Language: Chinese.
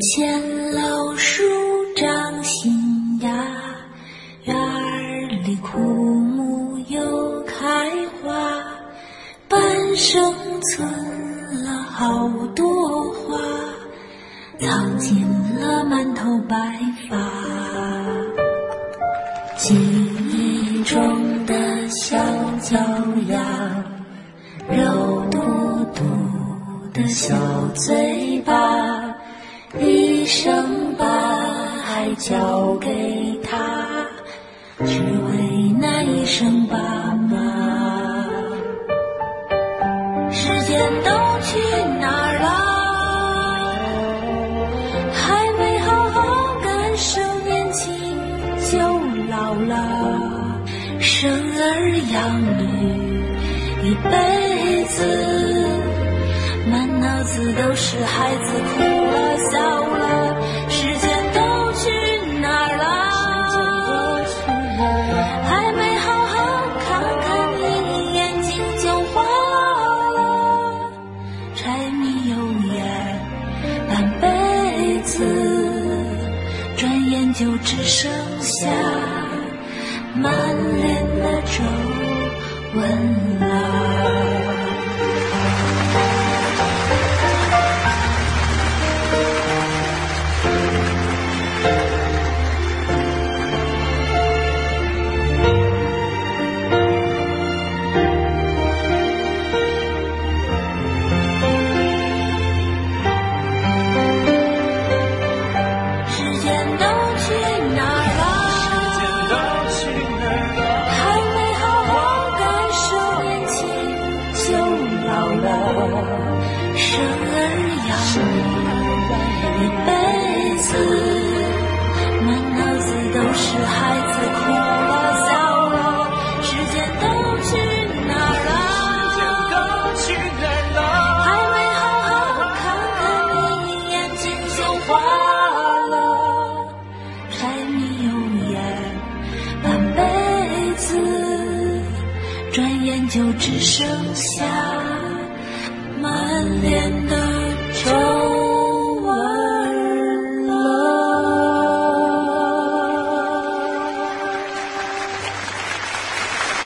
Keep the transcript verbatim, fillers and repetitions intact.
前老树长新芽，院儿里枯木又开花，半生存了好多花，藏进了满头白发。记忆中的小脚丫，肉嘟嘟的小嘴巴，一声把爱交给他，只为那一声爸妈。时间都去哪儿了？还没好好感受年轻就老了。生儿养女一辈子，满脑子都是孩子哭了笑了。时间都去哪儿了？还没好好看看你，眼睛就花了。柴米油盐半辈子，转眼就只剩下满脸的皱纹了。生儿养女一辈子，满脑子都是孩子哭了笑了。时间都去哪儿了？还没好好看看你，眼睛就花了。柴米油盐半辈子，转眼就只剩下满脸的